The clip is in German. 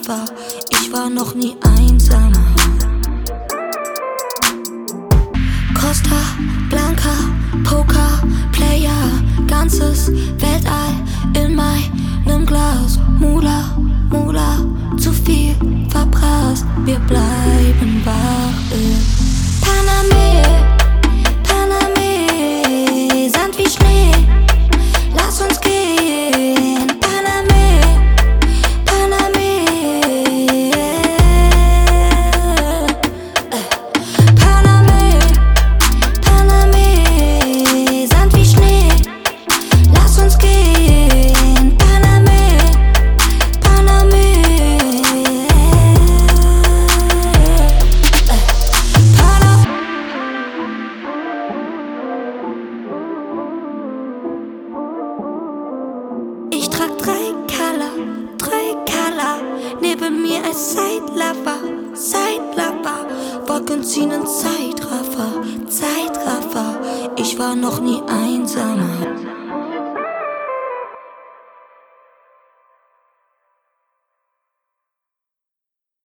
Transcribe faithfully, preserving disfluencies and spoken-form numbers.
Lover. Ich war noch nie einsamer. Costa Blanca, Poker, Player, ganzes Weltall in meinem Glas. Mula, Mula, zu viel verprasst. Wir bleiben wach in Paname, Paname, Sand wie Schnee. Lass uns gehen, Paname, Paname, Paname, Paname, Sand wie Schnee. Lass uns gehen, Paname, Paname, Paname. Ich trag drei Color, drei Color. Neben mir ein Sidelover, Sidelover. Wolken ziehen in Zeitraffer, Zeitraffer. Ich war noch nie einsamer.